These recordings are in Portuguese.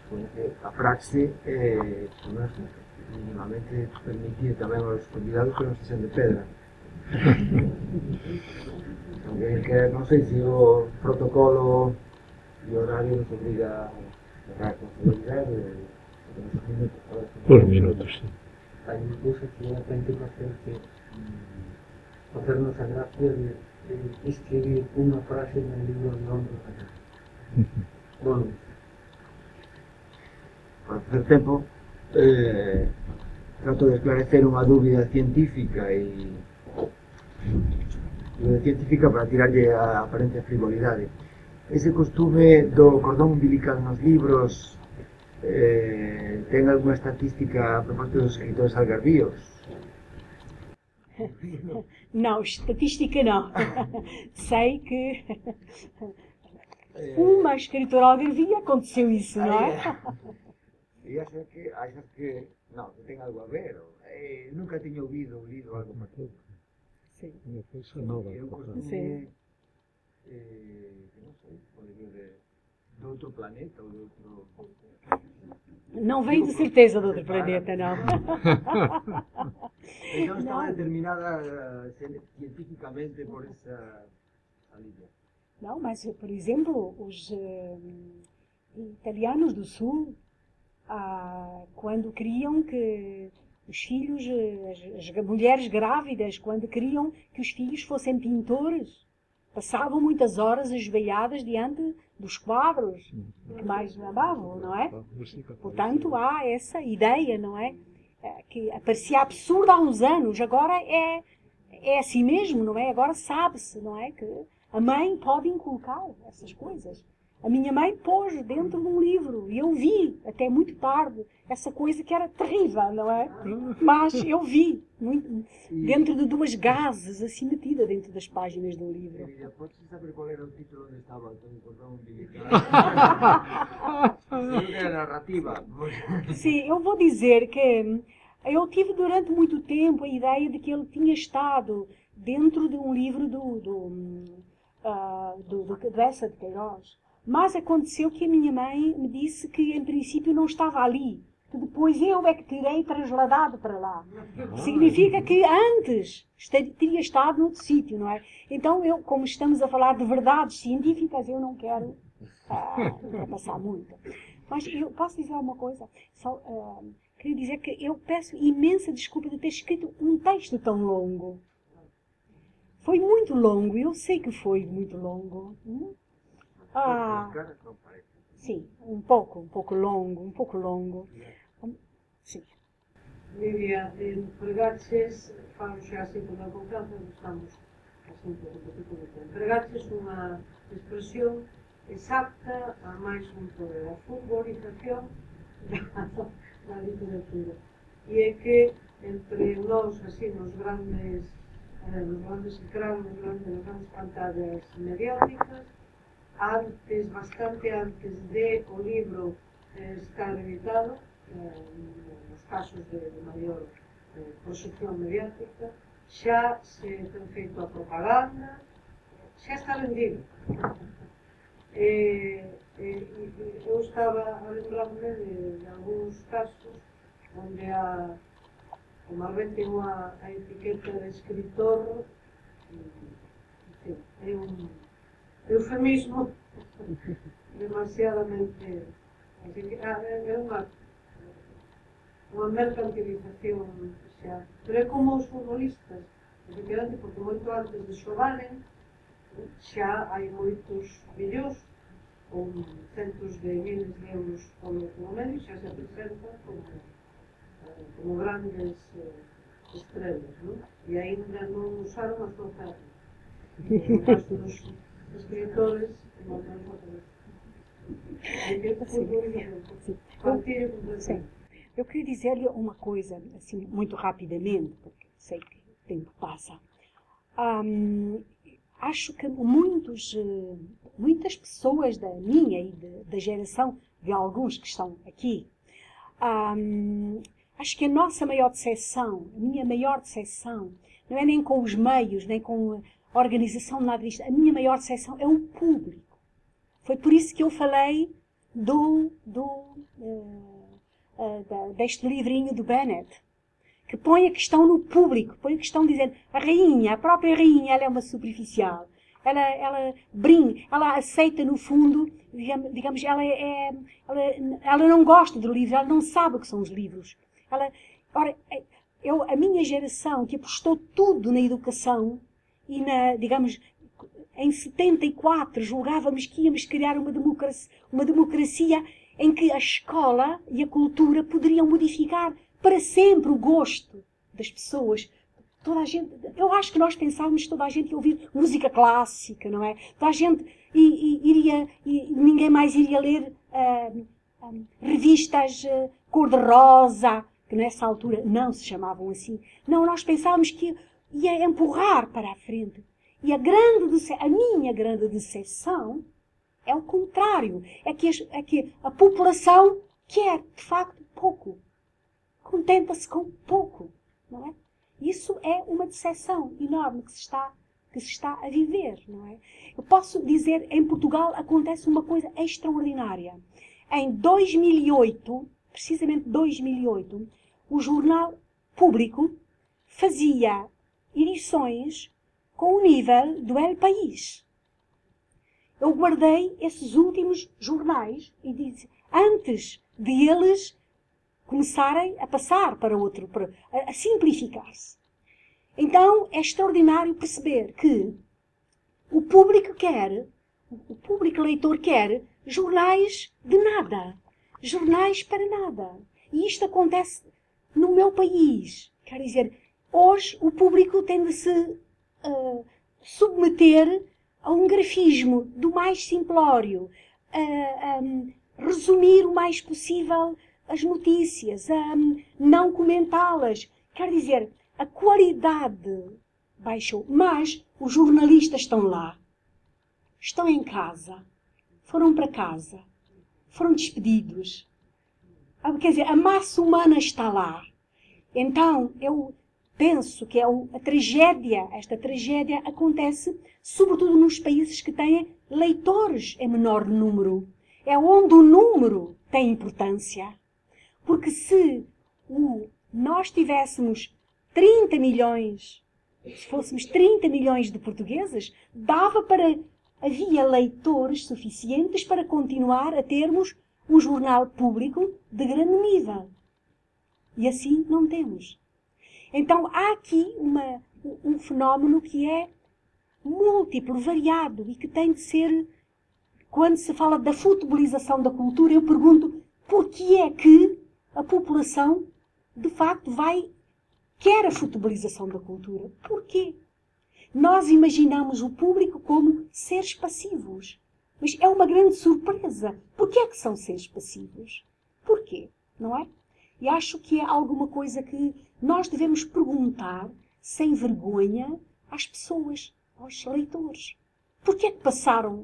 porque a praxe minimamente permitir tamén aos convidados que non se sean de pedra. Que non sei se o protocolo e o horario nos obriga a cerrar con seguridad Os minutos, sí. Hai un curso que aprende a facernos a gracia de escribir unha frase no libro de honra. Bueno, para facer tempo trato de esclarecer unha dúbida científica para tirarlle a aparente frivolidade. Ese costume do cordón umbilical nos libros ten algunha estatística a propósito dos escritores algarvíos? Não, estatística não. Sei que uma escritora algarvia aconteceu isso, não é? E achas que não, que tem algo a ver? Nunca tinha ouvido ou lido algo parecido. Sim. Eu costume, não sei, pode vir de outro planeta ou de outro... Não veio de certeza de outro planeta, não. Então estava determinada cientificamente por essa alívia. Não, mas, por exemplo, os italianos do Sul, quando queriam que os filhos, as mulheres grávidas, quando queriam que os filhos fossem pintores, passavam muitas horas ajoelhadas diante dos quadros que mais amavam, não é? Portanto, há essa ideia, não é? Que parecia absurda há uns anos, agora é assim mesmo, não é? Agora sabe-se, não é? Que a mãe pode inculcar essas coisas. A minha mãe pôs dentro de um livro e eu vi, até muito tarde, essa coisa que era terrível, não é? Mas eu vi, dentro de duas gases, assim metida dentro das páginas do livro. Podes saber qual era o título onde estava o cordão umbilical? Era narrativa. Sim, eu vou dizer que eu tive durante muito tempo a ideia de que ele tinha estado dentro de um livro dessa de Queiroz. Mas aconteceu que a minha mãe me disse que em princípio não estava ali, que depois eu é que terei trasladado para lá. Significa que antes teria estado noutro sítio, não é? Então, como estamos a falar de verdades científicas, eu não quero passar muito. Mas eu posso dizer uma coisa? Queria dizer que eu peço imensa desculpa de ter escrito um texto tão longo. Foi muito longo, eu sei que foi muito longo. Sim, um pouco longo. Sim. Lidia, en Pregaches, falamos xa así con a confianza, estamos así por un poquito de tempo. Pregaches unha expresión exacta a máis un poder, a futbolización da literatura. E é que entre nós, así, nos grandes ecrãs, nas grandes pantallas mediáticas, bastante antes de o libro estar editado, nos casos de maior proxección mediática, xa se ten feito a propaganda, xa está vendido. Eu estaba a lembrarme de algúns casos onde como alguén ten a etiqueta de escritor, é un eufemismo demasiadamente, así que é unha mercantilización xa, pero é como os futbolistas, efectivamente, porque moito antes de xogaren xa hai moitos millóns ou centos de miles de euros polo medio, xa se presentan como grandes estrelas, non? E aínda non usaron a súa carne. No caso dos escritores, eu queria dizer-lhe uma coisa, assim, muito rapidamente, porque sei que o tempo passa. Acho que muitas pessoas da minha e da geração de alguns que estão aqui, acho que a nossa maior decepção, a minha maior decepção, não é nem com os meios, nem com a organização, nada disto. A minha maior decepção é o público. Foi por isso que eu falei deste livrinho do Bennett, que põe a questão no público, põe a questão dizendo, a própria rainha, ela é uma superficial. Ela brinca, ela aceita no fundo, digamos, ela não gosta de livros, ela não sabe o que são os livros. A minha geração, que apostou tudo na educação, e digamos, em 74 julgávamos que íamos criar uma democracia em que a escola e a cultura poderiam modificar para sempre o gosto das pessoas. Toda a gente, eu acho que nós pensávamos que toda a gente ia ouvir música clássica, não é? Toda a gente ninguém mais iria ler revistas cor-de-rosa, que nessa altura não se chamavam assim. Não, nós pensávamos que ia empurrar para a frente. E a minha grande decepção é o contrário. É que a população quer, de facto, pouco. Contenta-se com pouco, não é? Isso é uma decepção enorme que se está a viver, não é? Eu posso dizer, em Portugal acontece uma coisa extraordinária. Em 2008, precisamente 2008, o jornal Público fazia edições com o nível do El País. Eu guardei esses últimos jornais e disse, antes de eles começarem a passar para outro, a simplificar-se. Então é extraordinário perceber que o público leitor quer jornais de nada, jornais para nada. E isto acontece no meu país. Quer dizer, hoje o público tem de se submeter a um grafismo do mais simplório, resumir o mais possível as notícias, não comentá-las. Quer dizer, a qualidade baixou, mas os jornalistas estão lá, estão em casa, foram para casa, foram despedidos. Quer dizer, a massa humana está lá. Então, eu penso que esta tragédia acontece sobretudo nos países que têm leitores em menor número. É onde o número tem importância. Porque se nós tivéssemos 30 milhões, se fôssemos 30 milhões de portugueses, havia leitores suficientes para continuar a termos um jornal público de grande nível. E assim não temos. Então há aqui um fenómeno que é múltiplo, variado e que tem de ser, quando se fala da futebolização da cultura, eu pergunto por que é que a população, de facto, quer a futebolização da cultura. Porquê? Nós imaginamos o público como seres passivos. Mas é uma grande surpresa. Porquê é que são seres passivos? Porquê? Não é? E acho que é alguma coisa que nós devemos perguntar, sem vergonha, às pessoas, aos leitores. Porquê é que passaram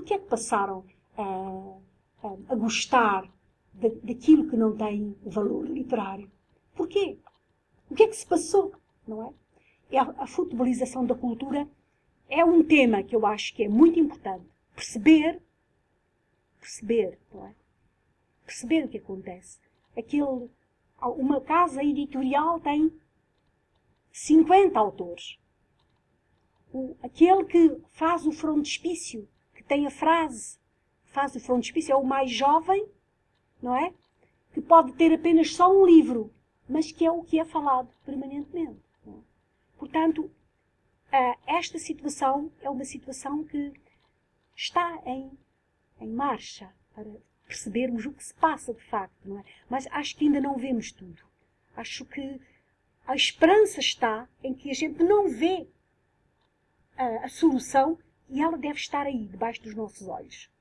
a gostar daquilo que não tem valor literário? Porquê? O que é que se passou? Não é? A futebolização da cultura é um tema que eu acho que é muito importante. Perceber, não é? Perceber o que acontece. Uma casa editorial tem 50 autores. Aquele que faz o frontispício, que tem a frase, faz o frontispício, é o mais jovem, não é? Que pode ter apenas só um livro, mas que é o que é falado permanentemente. Não é? Portanto, esta situação é uma situação que está em marcha para percebermos o que se passa de facto, não é? Mas acho que ainda não vemos tudo. Acho que a esperança está em que a gente não vê a solução e ela deve estar aí, debaixo dos nossos olhos.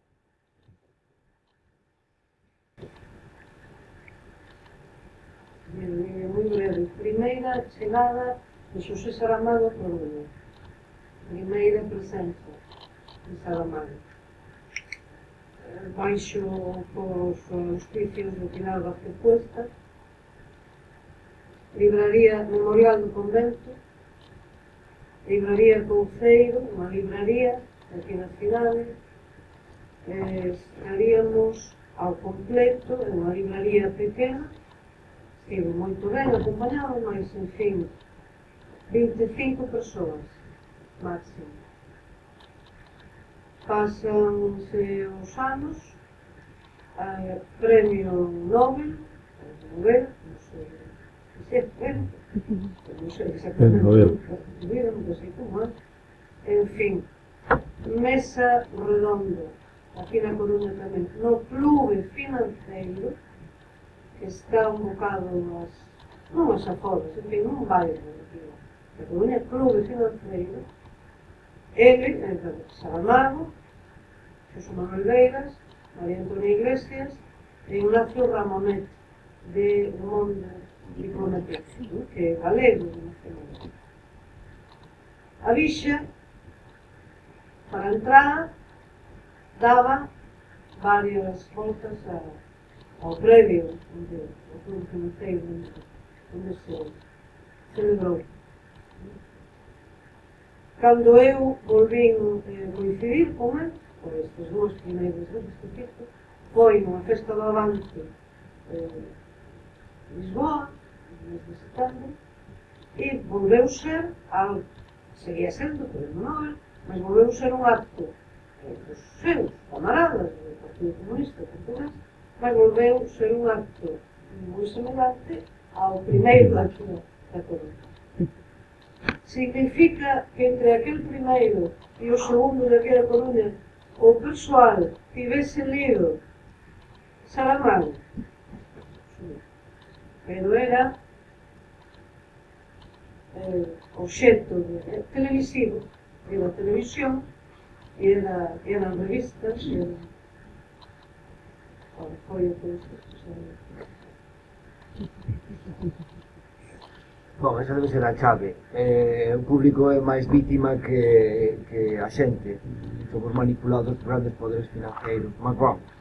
Moi breve. Primeira chegada de Xosé Saramago por Lugo. Primeira presenza de Saramago. Baixo os auspicios do Pilar Vázquez Cuesta. Libraría Memorial do Convento. Libraría Couceiro, unha libraría aquí na cidade. estaríamos ao completo en unha libraría pequena, estivo moito ben acompañado, mas, en fin, 25 persoas máximo. Pasanse os anos, premio Nobel, non sei exactamente, non sei como, en fin, mesa redonda, aquí na Coruña tamén, no clube financeiro, que está un bocado non as aforas, en fin, un bairro da Coruña, clube financeiro, ele, Saramago, Xosé Manuel Beiras, María Antonia Iglesias e Ignacio Ramonet, de Monde Diplomatique, que é galego. A vixa, para entrar, daba varias voltas ao previo do clube financeiro onde se celebrou. Cando eu volvín coincidir con ele, por estes dúas primeiras veces que fixo, foi nunha festa do Avante Lisboa, no mes de setembro, e volveu ser algo, seguía sendo premio Nobel, mas volveu ser un acto dos seus camaradas do Partido Comunista Portugués, mas volveu ser un acto moi semellante ao primeiro acto da Coruña. Significa que entre aquel primeiro e o segundo daquela Coruña o persoal tivese lido Saramago, pero era obxecto televisivo, era televisión, eran revistas, foi o que Bom, esa debe ser a chave. O público é máis vítima que a xente. Somos manipulados por grandes poderes financeiros. Mas, bom,